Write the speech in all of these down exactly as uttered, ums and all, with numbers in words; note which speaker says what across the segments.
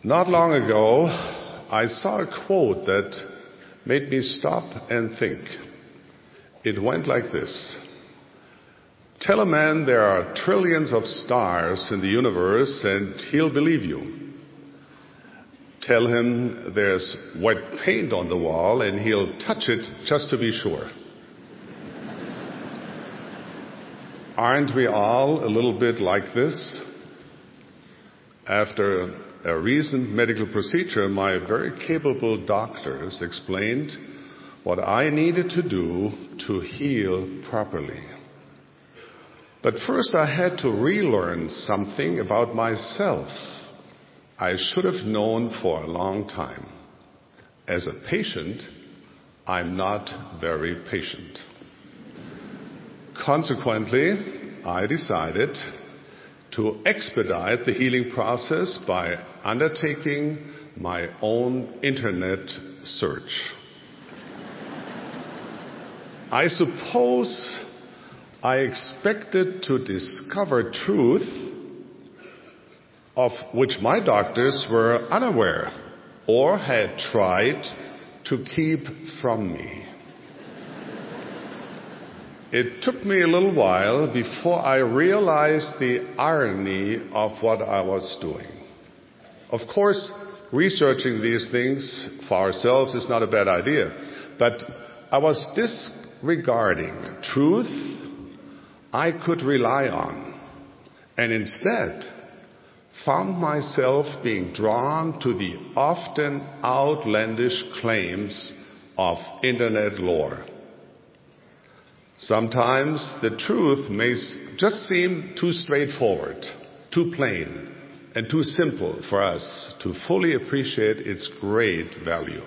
Speaker 1: Not long ago, I saw a quote that made me stop and think. It went like this. Tell a man there are trillions of stars in the universe and he'll believe you. Tell him there's wet paint on the wall and he'll touch it just to be sure. Aren't we all a little bit like this? After a recent medical procedure, my very capable doctors explained what I needed to do to heal properly. But first I had to relearn something about myself I should have known for a long time. As a patient, I'm not very patient. Consequently, I decided to expedite the healing process by undertaking my own internet search. I suppose I expected to discover truth of which my doctors were unaware or had tried to keep from me. It took me a little while before I realized the irony of what I was doing. Of course, researching these things for ourselves is not a bad idea, but I was disregarding truth I could rely on, and instead found myself being drawn to the often outlandish claims of internet lore. Sometimes the truth may just seem too straightforward, too plain, and too simple for us to fully appreciate its great value.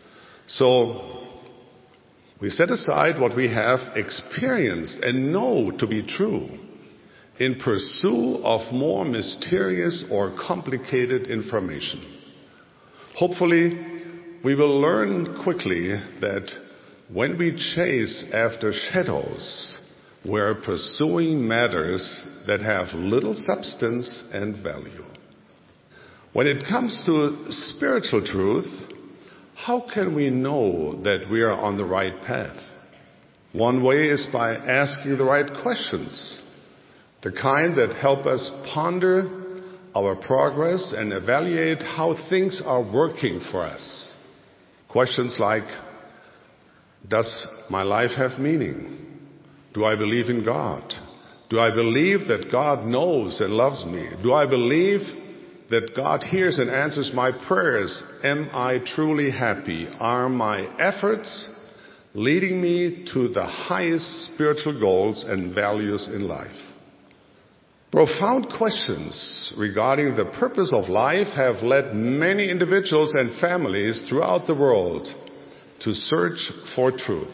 Speaker 1: So we set aside what we have experienced and know to be true in pursuit of more mysterious or complicated information. Hopefully, we will learn quickly that when we chase after shadows, we're pursuing matters that have little substance and value. When it comes to spiritual truth, how can we know that we are on the right path? One way is by asking the right questions, the kind that help us ponder our progress and evaluate how things are working for us. Questions like, does my life have meaning? Do I believe in God? Do I believe that God knows and loves me? Do I believe that God hears and answers my prayers? Am I truly happy? Are my efforts leading me to the highest spiritual goals and values in life? Profound questions regarding the purpose of life have led many individuals and families throughout the world to search for truth.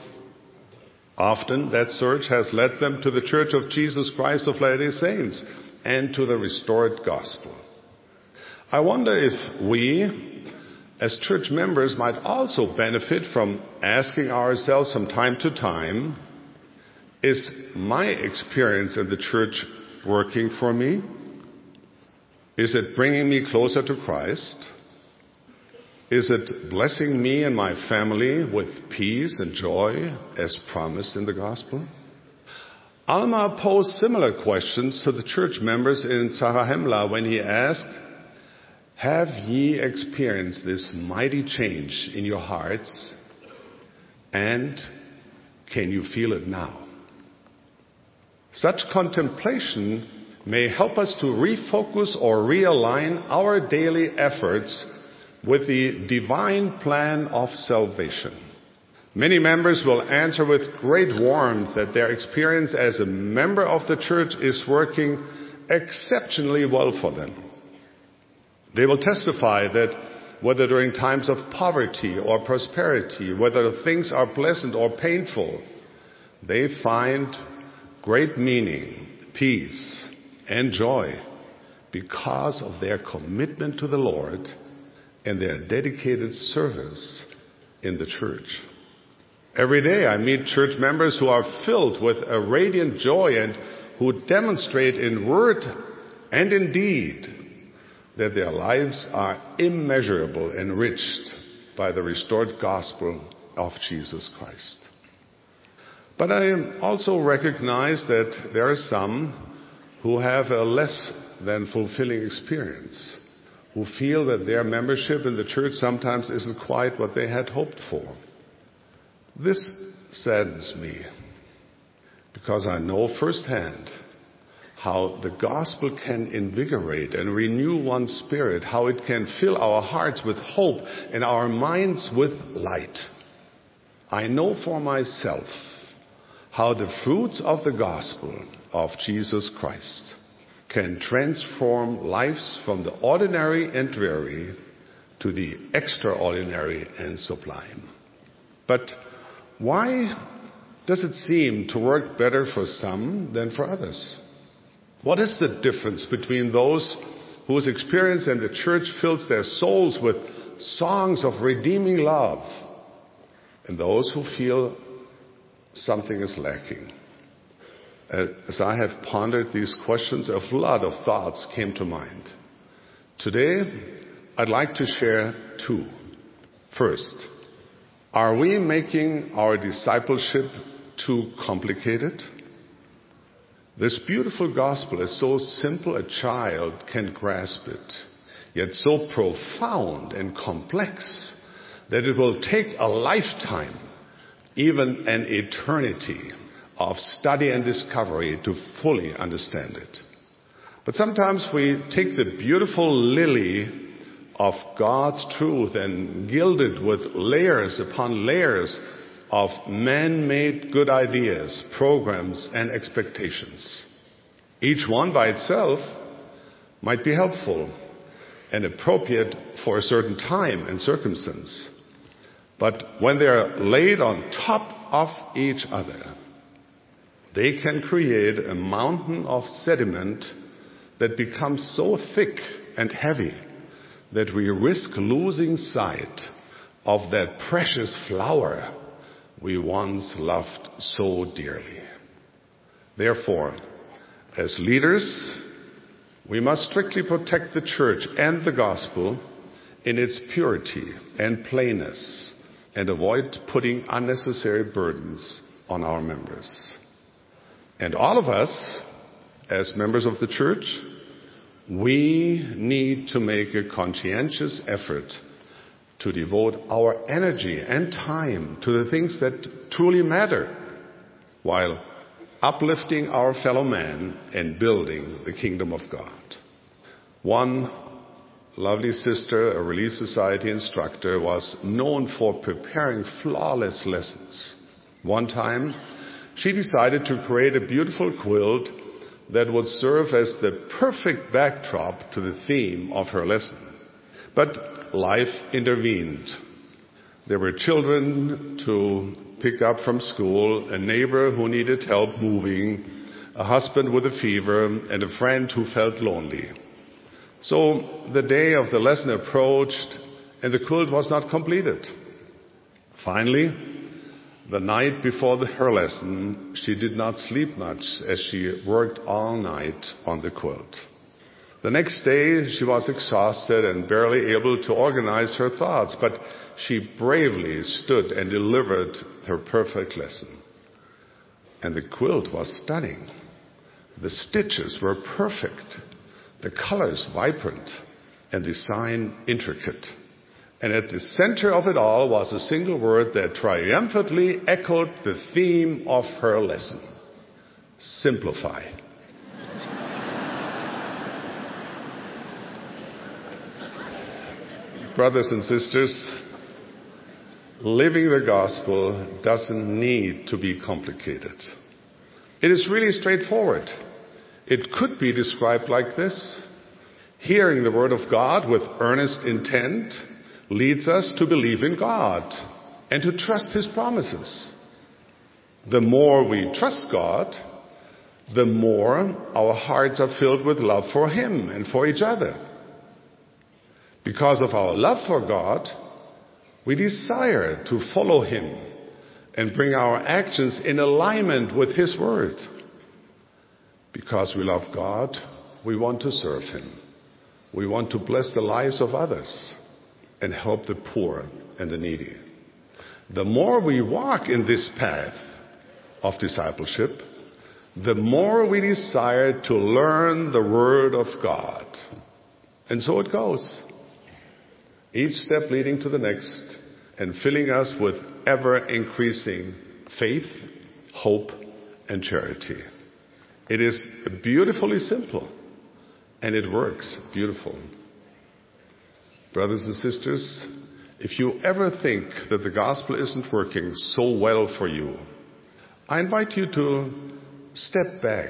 Speaker 1: Often that search has led them to the Church of Jesus Christ of Latter-day Saints and to the restored gospel. I wonder if we, as church members, might also benefit from asking ourselves from time to time, is my experience in the church working for me? Is it bringing me closer to Christ? Is it blessing me and my family with peace and joy as promised in the gospel? Alma posed similar questions to the church members in Zarahemla when he asked, have ye experienced this mighty change in your hearts, and can you feel it now? Such contemplation may help us to refocus or realign our daily efforts with the divine plan of salvation. Many members will answer with great warmth that their experience as a member of the church is working exceptionally well for them. They will testify that whether during times of poverty or prosperity, whether things are pleasant or painful, they find great meaning, peace, and joy because of their commitment to the Lord and their dedicated service in the church. Every day I meet church members who are filled with a radiant joy and who demonstrate in word and in deed that their lives are immeasurably enriched by the restored gospel of Jesus Christ. But I also recognize that there are some who have a less than fulfilling experience, who feel that their membership in the church sometimes isn't quite what they had hoped for. This saddens me, because I know firsthand how the gospel can invigorate and renew one's spirit, how it can fill our hearts with hope and our minds with light. I know for myself how the fruits of the gospel of Jesus Christ can transform lives from the ordinary and dreary to the extraordinary and sublime. But why does it seem to work better for some than for others? What is the difference between those whose experience in the church fills their souls with songs of redeeming love and those who feel something is lacking? As I have pondered these questions, a flood of thoughts came to mind. Today, I'd like to share two. First, are we making our discipleship too complicated? This beautiful gospel is so simple a child can grasp it, yet so profound and complex that it will take a lifetime, even an eternity, of study and discovery to fully understand it. But sometimes we take the beautiful lily of God's truth and gild it with layers upon layers of man-made good ideas, programs, and expectations. Each one by itself might be helpful and appropriate for a certain time and circumstance. But when they are laid on top of each other, they can create a mountain of sediment that becomes so thick and heavy that we risk losing sight of that precious flower we once loved so dearly. Therefore, as leaders, we must strictly protect the church and the gospel in its purity and plainness and avoid putting unnecessary burdens on our members. And all of us, as members of the church, we need to make a conscientious effort to devote our energy and time to the things that truly matter, while uplifting our fellow man and building the kingdom of God. One lovely sister, a Relief Society instructor, was known for preparing flawless lessons. One time, she decided to create a beautiful quilt that would serve as the perfect backdrop to the theme of her lesson. But life intervened. There were children to pick up from school, a neighbor who needed help moving, a husband with a fever, and a friend who felt lonely. So the day of the lesson approached, and the quilt was not completed. Finally, the night before the, her lesson, she did not sleep much as she worked all night on the quilt. The next day, she was exhausted and barely able to organize her thoughts, but she bravely stood and delivered her perfect lesson. And the quilt was stunning. The stitches were perfect, the colors vibrant, and the design intricate. And at the center of it all was a single word that triumphantly echoed the theme of her lesson: simplify. Brothers and sisters, living the gospel doesn't need to be complicated. It is really straightforward. It could be described like this: hearing the word of God with earnest intent leads us to believe in God and to trust His promises. The more we trust God, the more our hearts are filled with love for Him and for each other. Because of our love for God, we desire to follow Him and bring our actions in alignment with His word. Because we love God, we want to serve Him. We want to bless the lives of others and help the poor and the needy. The more we walk in this path of discipleship, the more we desire to learn the Word of God. And so it goes. Each step leading to the next and filling us with ever-increasing faith, hope, and charity. It is beautifully simple, and it works beautiful. Brothers and sisters, if you ever think that the gospel isn't working so well for you, I invite you to step back.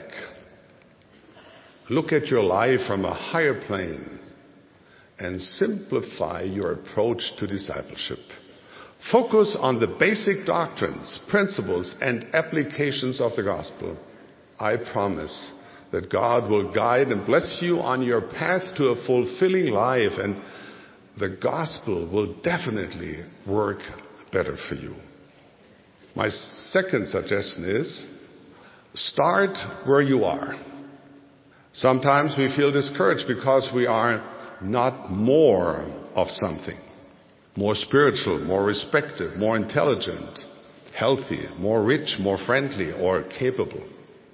Speaker 1: Look at your life from a higher plane and simplify your approach to discipleship. Focus on the basic doctrines, principles, and applications of the gospel. I promise that God will guide and bless you on your path to a fulfilling life, and the gospel will definitely work better for you. My second suggestion is, start where you are. Sometimes we feel discouraged because we are not more of something. More spiritual, more respected, more intelligent, healthy, more rich, more friendly, or capable.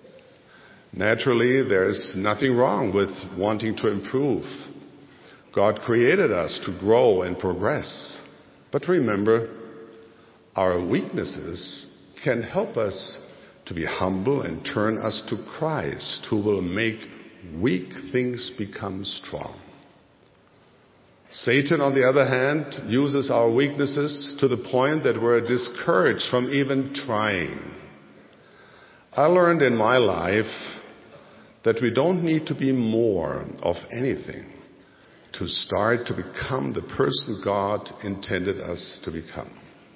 Speaker 1: Naturally, there's nothing wrong with wanting to improve. God created us to grow and progress. But remember, our weaknesses can help us to be humble and turn us to Christ, who will make weak things become strong. Satan, on the other hand, uses our weaknesses to the point that we're discouraged from even trying. I learned in my life that we don't need to be more of anything to start to become the person God intended us to become.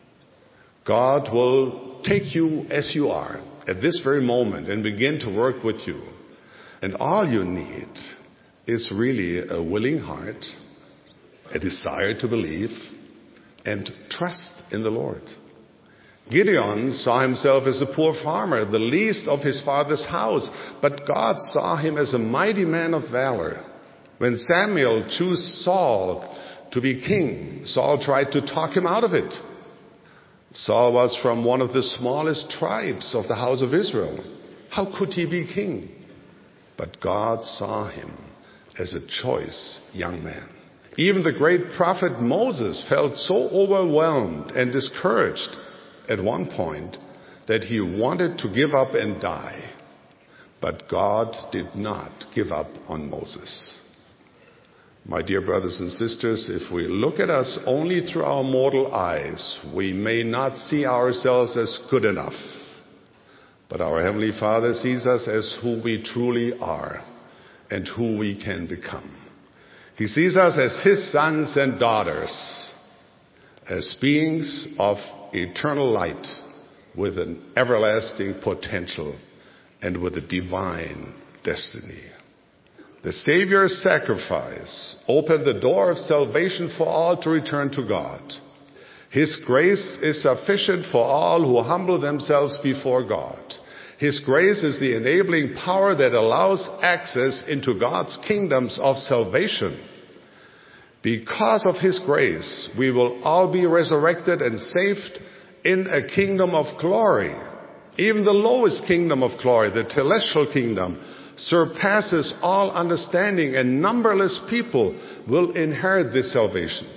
Speaker 1: God will take you as you are at this very moment and begin to work with you. And all you need is really a willing heart, a desire to believe, and trust in the Lord. Gideon saw himself as a poor farmer, the least of his father's house, but God saw him as a mighty man of valor. When Samuel chose Saul to be king, Saul tried to talk him out of it. Saul was from one of the smallest tribes of the house of Israel. How could he be king? But God saw him as a choice young man. Even the great prophet Moses felt so overwhelmed and discouraged at one point that he wanted to give up and die. But God did not give up on Moses. My dear brothers and sisters, if we look at us only through our mortal eyes, we may not see ourselves as good enough. But our Heavenly Father sees us as who we truly are and who we can become. He sees us as His sons and daughters, as beings of eternal light with an everlasting potential and with a divine destiny. The Savior's sacrifice opened the door of salvation for all to return to God. His grace is sufficient for all who humble themselves before God. His grace is the enabling power that allows access into God's kingdoms of salvation. Because of His grace, we will all be resurrected and saved in a kingdom of glory. Even the lowest kingdom of glory, the celestial kingdom, surpasses all understanding, and numberless people will inherit this salvation.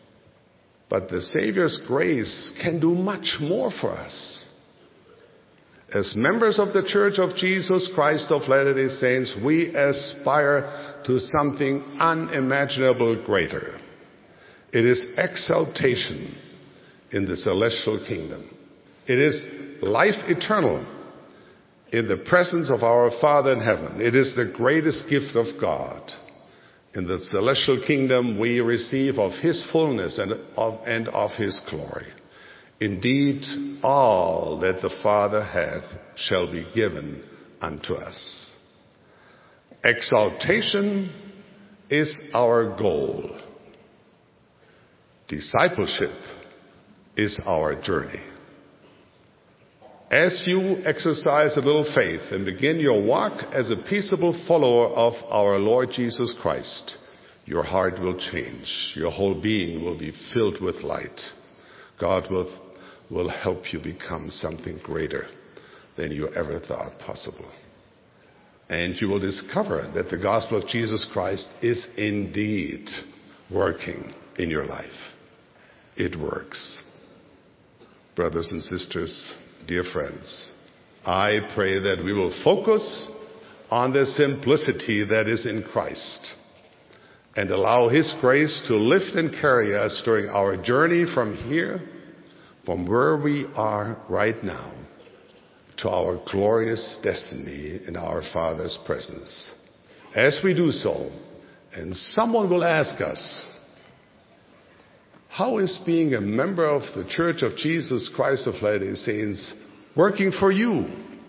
Speaker 1: But the Savior's grace can do much more for us. As members of the Church of Jesus Christ of Latter-day Saints, we aspire to something unimaginable greater. It is exaltation in the celestial kingdom. It is life eternal in the presence of our Father in heaven. It is the greatest gift of God. In the celestial kingdom we receive of His fullness and of, and of His glory. Indeed, all that the Father hath shall be given unto us. Exaltation is our goal. Discipleship is our journey. As you exercise a little faith and begin your walk as a peaceable follower of our Lord Jesus Christ, your heart will change. Your whole being will be filled with light. God will, will help you become something greater than you ever thought possible. And you will discover that the gospel of Jesus Christ is indeed working in your life. It works. Brothers and sisters, dear friends, I pray that we will focus on the simplicity that is in Christ and allow His grace to lift and carry us during our journey from here, from where we are right now, to our glorious destiny in our Father's presence. As we do so, and someone will ask us, how is being a member of the Church of Jesus Christ of Latter-day Saints working for you?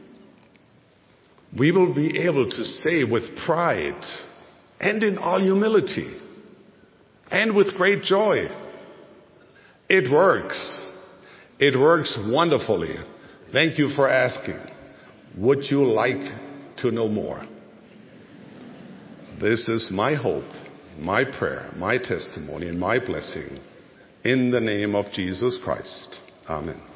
Speaker 1: We will be able to say with pride and in all humility and with great joy, it works. It works wonderfully. Thank you for asking. Would you like to know more? This is my hope, my prayer, my testimony, and my blessing in the name of Jesus Christ. Amen.